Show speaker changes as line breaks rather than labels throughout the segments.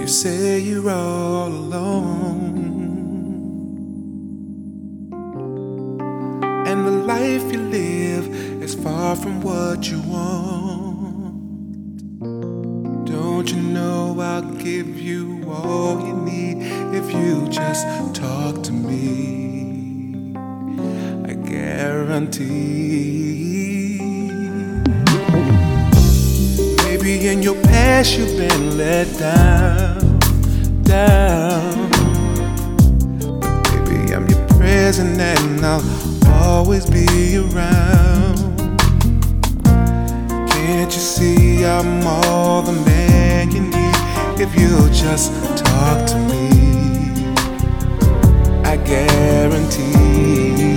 you say you're all alone, and the life you live is far from what you want. Don't you know I'll give you all you need if you just talk to me? I guarantee. Maybe in your past you've been let down. But baby, I'm your present and I'll always be around. Can't you see I'm all the man you need if you'll just talk to me? I guarantee.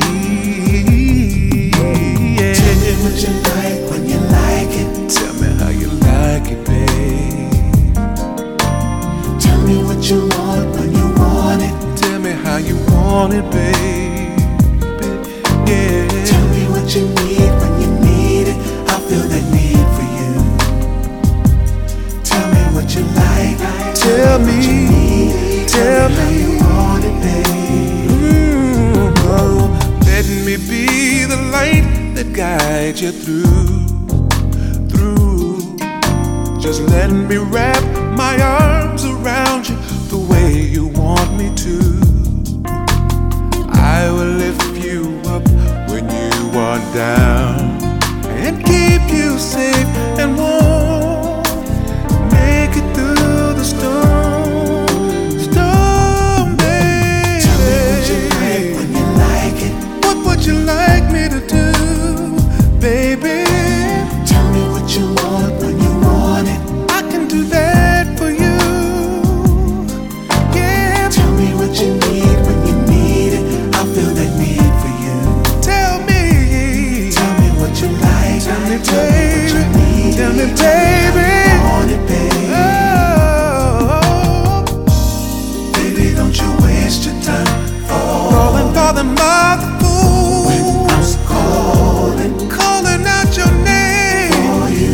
Yeah.
Tell me what you like when you like it.
Tell me how you like it, babe.
Tell me what you want when you want it.
Tell me how you want it, babe. Yeah.
Tell me what you need when you need it. I feel that need for you. Tell me what you like.
Tell me.
What you need.
Tell me
how you want it, babe.
Oh, let me be the light that guides you through. Just let me wrap my arms around you the way you want me to. I will lift you up when you are down and keep you safe and warm. Make it through the storm, baby.
Tell me what you like when you like it.
What would you like me to do, baby?
Tell me what you want when you want it.
I can do that for you. Yeah.
Tell me what you need when you need it. I feel that need for you.
Tell me.
Tell me what you like.
Tell me,
Tell me what you
baby.
need.
Tell me,
Tell me how
baby.
you want it, baby.
Oh,
Baby, don't you waste your time.
calling for the mother fool.
When I'm
calling out your name
for you.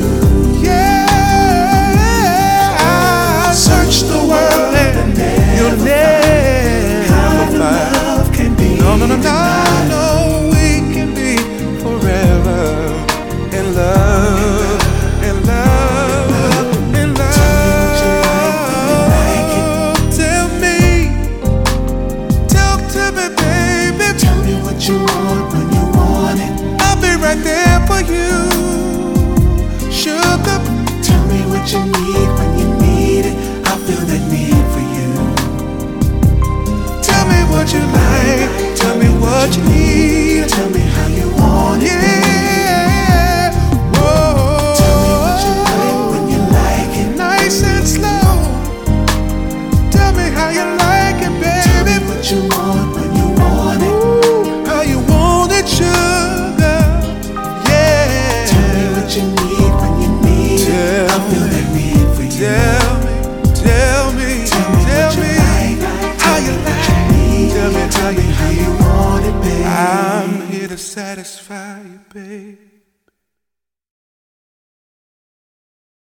Yeah. Search the world and you'll never find.
Love can be
No, we can be forever in love, in love, in love. Tell me, talk to me, baby.
Tell me what you want when you want it.
I'll be right there for you, sugar.
Tell me what you need when you need it. I feel that need for you.
Tell me what you like, tell me what you need.
Tell me how you want it.
Yeah. Whoa.
Tell me what you like when you like it.
Nice and slow. Tell me how you like it,
Tell me
baby.
what you want when you want it.
Ooh, how you want it, sugar. Yeah.
Tell me what you need when you need it. I feel that need for you.
Tell me, tell me,
Tell me what you like.
how you like.
Need.
Tell me how
how you want it, baby.
I'm here to satisfy you, baby.